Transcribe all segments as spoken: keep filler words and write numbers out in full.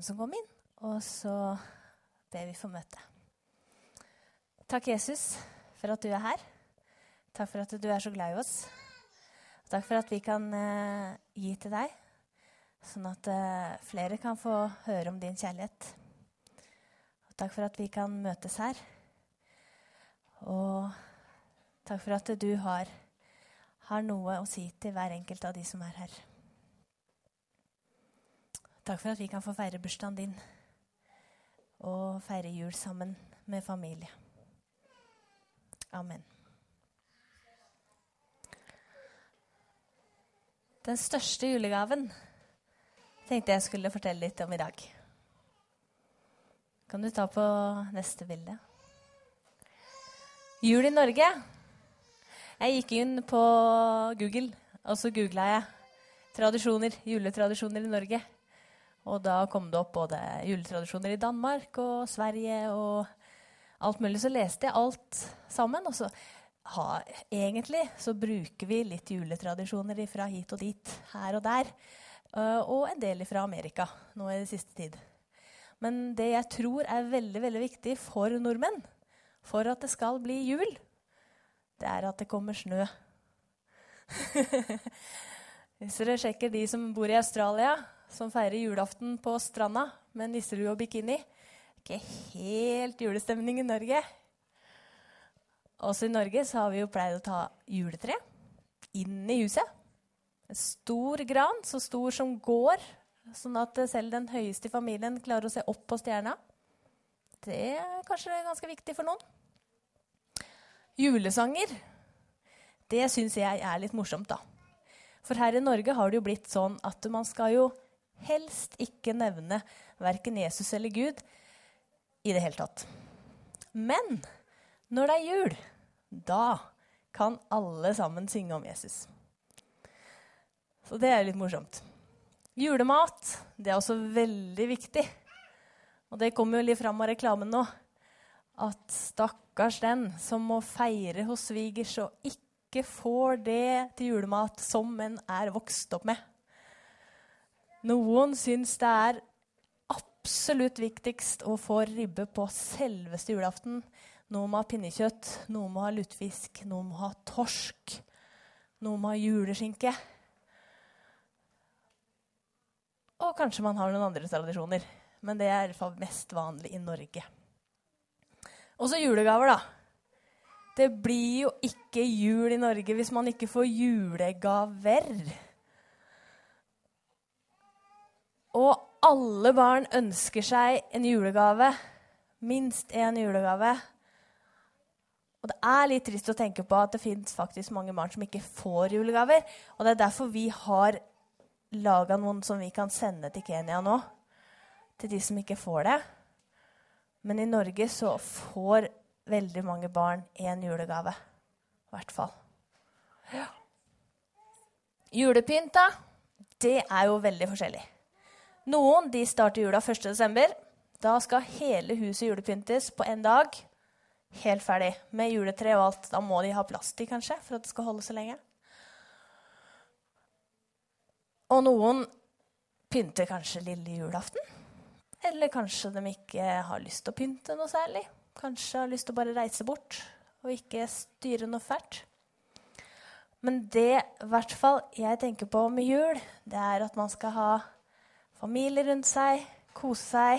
som kom inn, og så ber vi for møtet. Takk, Jesus, for at du er her. Takk for at du er så glad i oss. Takk for at vi kan uh, gi til deg, sånn at uh, flere kan få høre om din kjærlighet. Og takk for at vi kan møtes her. Og takk for at du har, har noe å si til hver enkelt av de som er her. Takk for at vi kan få feire bursdagen din og feire jul sammen med familie. Amen. Den største julegaven tenkte jeg skulle fortelle litt om i dag. Kan du ta på neste bilde? Jul i Norge. Jeg gikk inn på Google, og så googlet jeg tradisjoner, juletradisjoner i Norge. Og da kom det opp både juletradisjoner i Danmark og Sverige og alt mulig. Så leste jeg alt sammen, og så ha, egentlig så bruker vi litt juletradisjoner fra hit og dit, her og der. Uh, og en del fra Amerika nå i det siste tid. Men det jeg tror er veldig, veldig viktig for nordmenn, for at det skal bli jul, det er at det kommer snø. Hvis dere sjekker de som bor i Australia, som feirer julaften på stranda med nisselue og bikini. Ikke helt julestemning i Norge. Også i Norge så har vi jo pleid å ta juletre inn i huset. En stor gran, så stor som går, sånn at selv den høyeste i familien klarer å se opp på stjerna. Det er kanskje ganske viktig for noen. Julesanger, det synes jeg er litt morsomt da. For her i Norge har det jo blitt sånn at man skal jo helst ikke nevne hverken Jesus eller Gud i det hele tatt. Men når det er jul, da kan alle sammen synge om Jesus. Så det er litt morsomt. Julemat, det er også veldig viktig. Og det kommer jo litt frem av reklamen nå. At stakkars den som må feire hos svigers og ikke får det til julemat som en er vokst opp med. Noen syns det er absolutt viktigst å få ribbe på selveste julaften. Noen må ha pinnekjøtt, noen må ha lutefisk, noen må ha torsk, noen må ha juleskinke. Og kanskje man har noen andre tradisjoner, men det er mest vanlig i Norge. Og så julegaver da. Det blir jo ikke jul i Norge hvis man ikke får julegaver. Og alle barn ønsker seg en julegave, minst en julegave. Og det er litt trist å tenke på at det finnes faktisk mange barn som ikke får julegaver. Og det er derfor vi har laget noen som vi kan sende til Kenya nå, til de som ikke får det. Men i Norge så får veldig mange barn en julegave, i hvert fall. Ja. Julepynta, det er jo veldig forskjellig. Noen de starter jula første desember. Da skal hele huset julepyntes på en dag. Helt ferdig. Med juletre og alt. Da må de ha plass til kanskje, for at det skal holde så lenge. Og noen pynter kanskje lille julaften. Eller kanskje de ikke har lyst til å pynte noe særlig. Kanskje har lyst til å bare reise bort og ikke styre noe fælt. Men det i hvert fall jeg tenker på med jul, det er at man skal ha familie rundt seg, kose seg.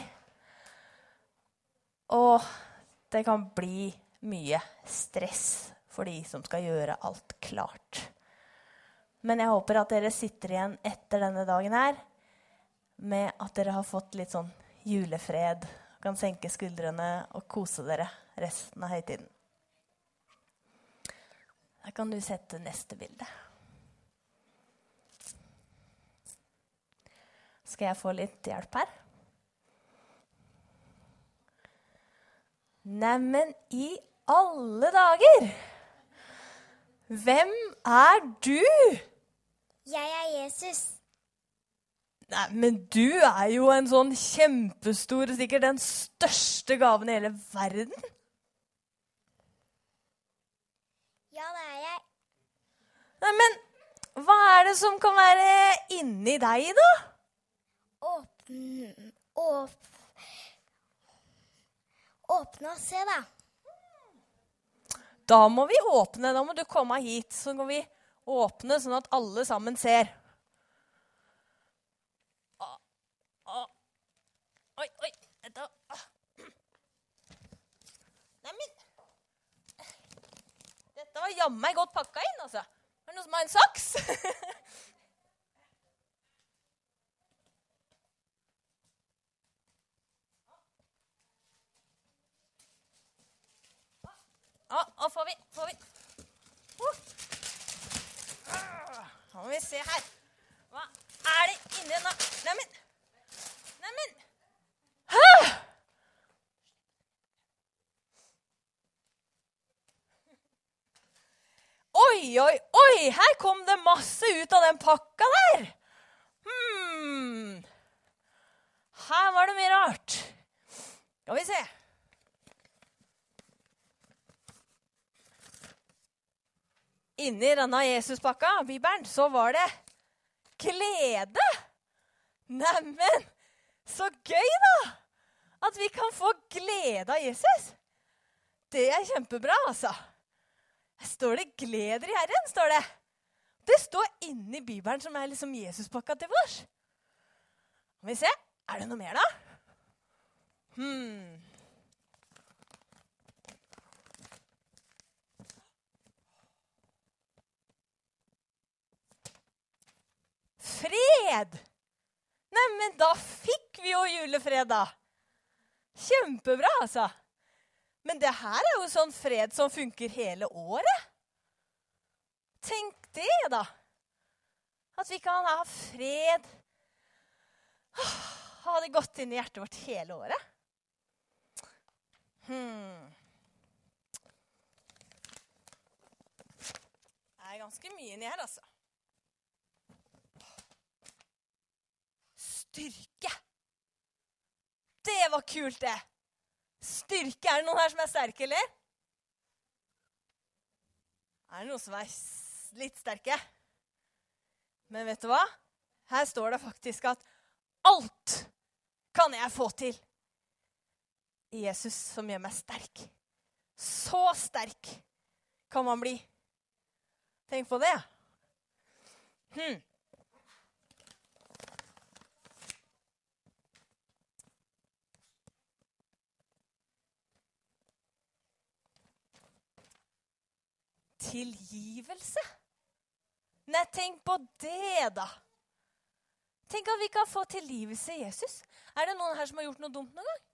Og det kan bli mye stress for de som skal gjøre alt klart. Men jeg håper at dere sitter igjen etter denne dagen her med at dere har fått litt sånn julefred, kan senke skuldrene og kose dere resten av høytiden. Da kan du sette neste bilde. Skal jeg få litt hjelp her? Neimen i alle dager! Hvem er du? Jeg er Jesus. Nei, men du er jo en sånn kjempestor, sikkert den største gaven i hele verden. Ja, det er jeg. Nei, men hva er det som kan være inni deg da? Åpne, åp åpne og se, da. Da må vi åpne. Da må du komme hit. Så må vi åpne sånn at alle sammen ser. Ah, ah. Oi, oi. Dette. Ah. Neimen. Dette var jammen meg godt pakka inn, altså. Er det noen som har en saks? Ja, og får vi, får vi. Uh. Nå må vi se her. Hva er det inni denne? Neimen. Neimen. Hæ? Oi, oi, oi. Her kom det masse ut av den pakka der. Hmm. Her var det mye rart. Skal vi se. Inni denne Jesuspakka, Bibelen, så var det glede. Neimen, så gøy da, at vi kan få glede av Jesus. Det er kjempebra, altså. Her står det gleder i Herren, står det. Det står inni Bibelen som er liksom Jesuspakka til oss. Skal vi se, er det noe mer da? Hmm. Fred! Nei, men da fikk vi jo julefred da. Kjempebra, altså. Men det her er jo sånn fred som funker hele året. Tenk det da. At vi kan ha fred. Ha det godt inn i hjertet vårt hele året. Hmm. Det er ganske mye inni her, altså. Styrke. Det var kult, det. Styrke. Er det noen her som er sterke, eller? Er det noen som er litt sterke? Men vet du hva? Her står det faktisk at alt kan jeg få til i Jesus som gjør meg sterk. Så sterk kan man bli. Tenk på det. Hmm. Tilgivelse. Nei, tenk på det da. Tenk at vi kan få tilgivelse i Jesus. Er det noen her som har gjort noe dumt noen gang?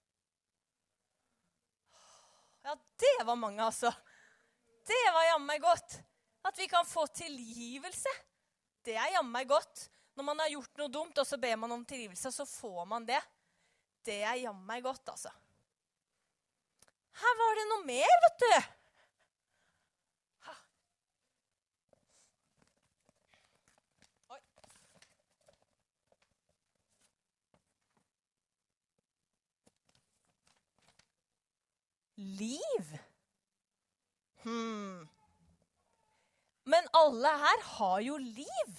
Ja, det var mange altså. Det var jammen meg godt. At vi kan få tilgivelse. Det er jammen meg godt. Når man har gjort noe dumt, og så ber man om tilgivelse, så får man det. Det er jammen meg godt, altså. Her var det noe mer, vet du. Liv? Hmm. Men alle her har jo liv.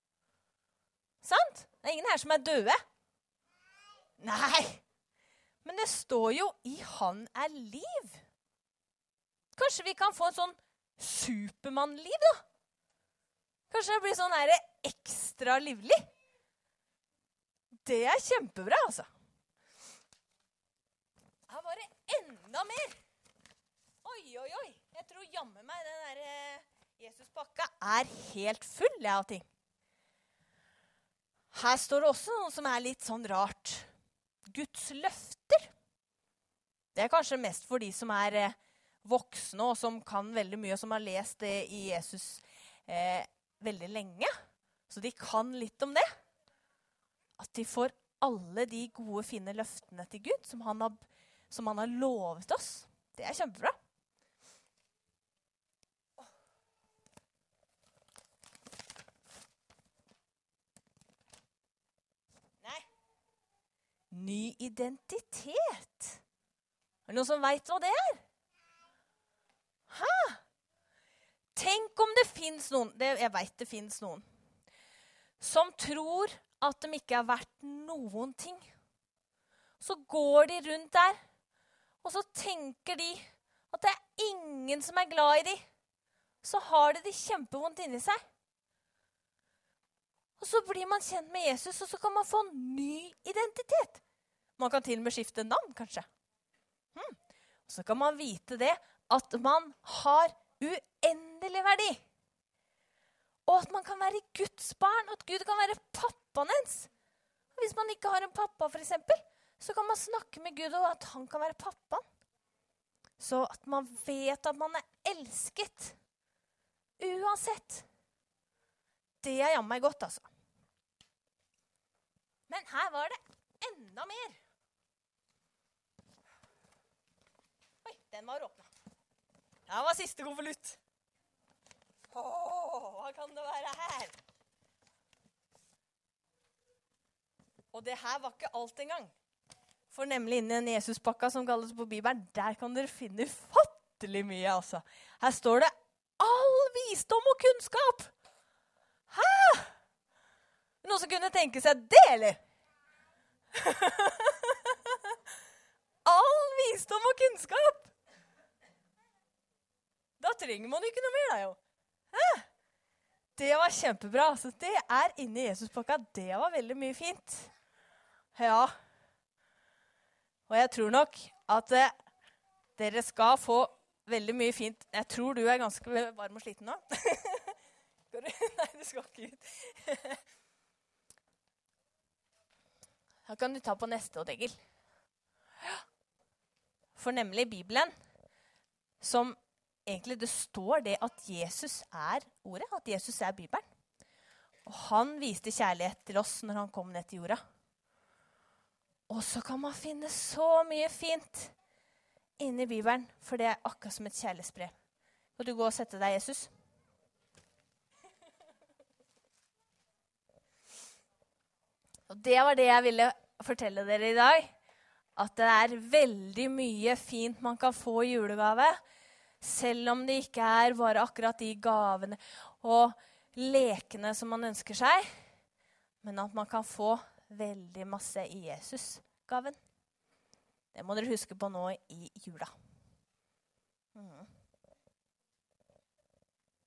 Sant? Det er ingen her som er døde. Nei. Men det står jo i han er liv. Kanskje vi kan få en sånn supermann-liv da? Kanskje det blir sånn her ekstra livlig? Det er kjempebra, altså. Her var det enda mer. Oi, oi, oi. Jeg tror jammen meg den der eh, Jesuspakka er helt full av ting. Her står det også noe som er litt sånn rart. Guds løfter. Det er kanskje mest for de som er eh, voksne og som kan veldig mye, og som har lest det i Jesus eh, veldig lenge. Så de kan litt om det. At de får alle de gode, fine løftene til Gud som han har som han har lovet oss. Det er kjempebra. Nei. Ny identitet. Er det noen som vet hva det er? Hæ? Tenk om det finnes noen, det, jeg vet det finnes noen, som tror at de ikke er verdt noen ting. Så går de rundt der, og så tenker de at det er ingen som er glad i de. Så har de det kjempevondt inni seg. Og så blir man kjent med Jesus, og så kan man få en ny identitet. Man kan til og med skifte navn, kanskje. Hmm. Så kan man vite det, at man har uendelig verdi. Og at man kan være Guds barn, og at Gud kan være pappaen ens. Hvis man ikke har en pappa, for eksempel, så kan man snakke med Gud, og at han kan være pappaen. Så at man vet at man er elsket. Uansett. Det er jammen meg godt, altså. Men her var det enda mer. Oi, den var åpnet. Her var siste konvolutt. Åh, hva kan det være her? Og det her var ikke alt engang. For nemlig inni den Jesuspakka som kalles på Bibelen, der kan dere finne fattelig mye, altså. Her står det all visdom og kunnskap. Hæ? Noen som kunne tenke seg det, eller? All visdom og kunnskap. Da trenger man ikke noe mer, da, jo. Hæ? Det var kjempebra. Så det er inne i Jesuspakka. Det var veldig mye fint. Ja. Og jeg tror nok at eh, dere skal få veldig mye fint. Jeg tror du er ganske varm og sliten nå. Nei, du skal ikke ut. Da kan du ta på neste, Odd Egil. For nemlig Bibelen, som egentlig det står det at Jesus er ordet, at Jesus er Bibelen. Og han viste kjærlighet til oss når han kom ned til jorda. Og så kan man finne så mye fint inne i Bibelen, for det er akkurat som et kjærlighetsbrev. Kan du gå og sette deg, Jesus? Og det var det jeg ville fortelle dere i dag. At det er veldig mye fint man kan få i julegave, selv om det ikke er bare akkurat de gavene og lekene som man ønsker seg, men at man kan få veldig masse i Jesus-gaven. Det må dere huske på nå i jula. Mm.